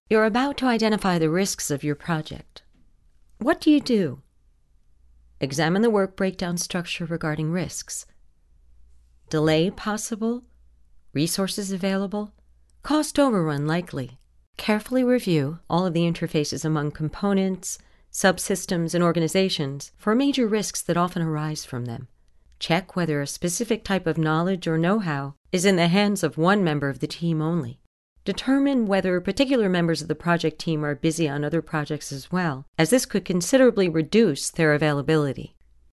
You're about to identify the risks of your project. What do you do? Examine the work breakdown structure regarding risks. Delay possible? Resources available? Cost overrun likely? Carefully review all of the interfaces among components, subsystems, and organizations for major risks that often arise from them. Check whether a specific type of knowledge or know-how is in the hands of one member of the team only. Determine whether particular members of the project team are busy on other projects as well, as this could considerably reduce their availability.